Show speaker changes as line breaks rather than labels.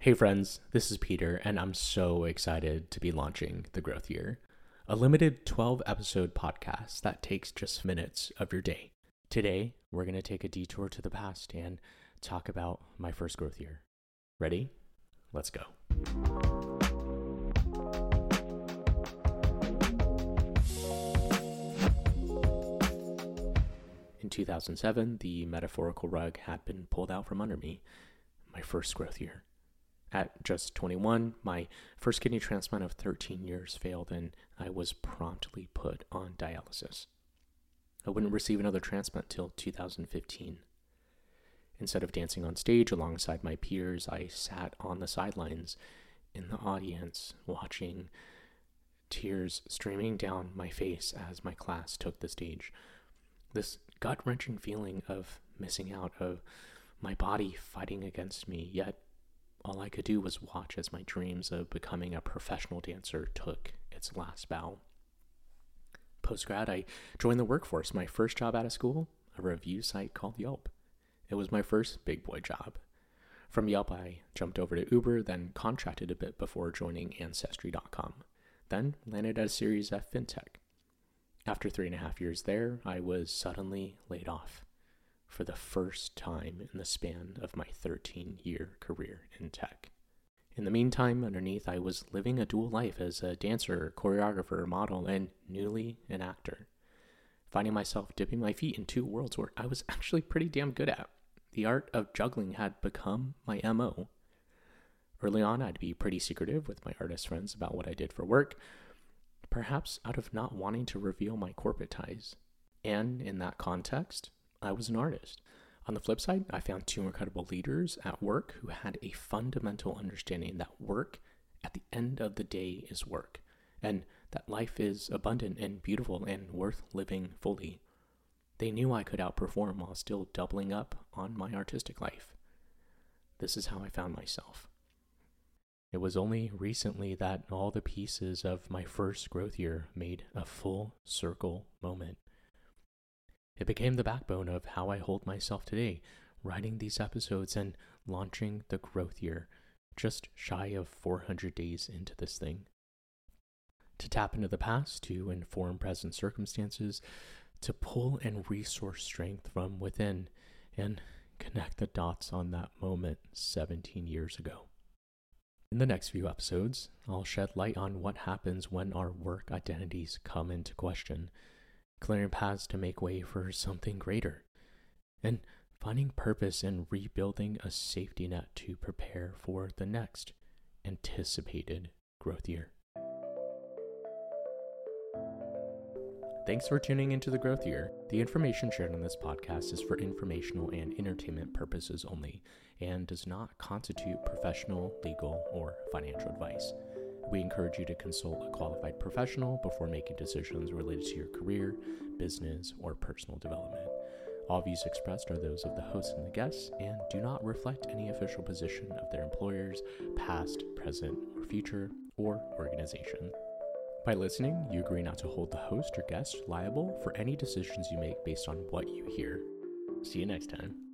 Hey friends, this is Peter, and I'm so excited to be launching The Growth Year, a limited 12-episode podcast that takes just minutes of your day. Today, we're going to take a detour to the past and talk about my first growth year. Ready? Let's go. In 2007, the metaphorical rug had been pulled out from under me, my first growth year. At just 21, my first kidney transplant of 13 years failed, and I was promptly put on dialysis. I wouldn't receive another transplant till 2015. Instead of dancing on stage alongside my peers, I sat on the sidelines in the audience, watching tears streaming down my face as my class took the stage. This gut-wrenching feeling of missing out, of my body fighting against me, yet all I could do was watch as my dreams of becoming a professional dancer took its last bow. Post-grad, I joined the workforce. My first job out of school, a review site called Yelp. It was my first big boy job. From Yelp, I jumped over to Uber, then contracted a bit before joining Ancestry.com, then landed at a Series F fintech. After 3.5 years there, I was suddenly laid off for the first time in the span of my 13-year career in tech. In the meantime, underneath, I was living a dual life as a dancer, choreographer, model, and newly an actor, finding myself dipping my feet in two worlds where I was actually pretty damn good at. The art of juggling had become my MO. Early on, I'd be pretty secretive with my artist friends about what I did for work, perhaps out of not wanting to reveal my corporate ties. And in that context, I was an artist. On the flip side, I found two incredible leaders at work who had a fundamental understanding that work, at the end of the day, is work, and that life is abundant and beautiful and worth living fully. They knew I could outperform while still doubling up on my artistic life. This is how I found myself. It was only recently that all the pieces of my first growth year made a full circle moment. It became the backbone of how I hold myself today, writing these episodes and launching the growth year, just shy of 400 days into this thing. To tap into the past, to inform present circumstances, to pull and resource strength from within, and connect the dots on that moment 17 years ago. In the next few episodes, I'll shed light on what happens when our work identities come into question, clearing paths to make way for something greater, and finding purpose in rebuilding a safety net to prepare for the next anticipated growth year. Thanks for tuning into The Growth Year. The information shared on this podcast is for informational and entertainment purposes only and does not constitute professional, legal, or financial advice. We encourage you to consult a qualified professional before making decisions related to your career, business, or personal development. All views expressed are those of the host and the guests and do not reflect any official position of their employers, past, present, or future, or organization. By listening, you agree not to hold the host or guest liable for any decisions you make based on what you hear. See you next time.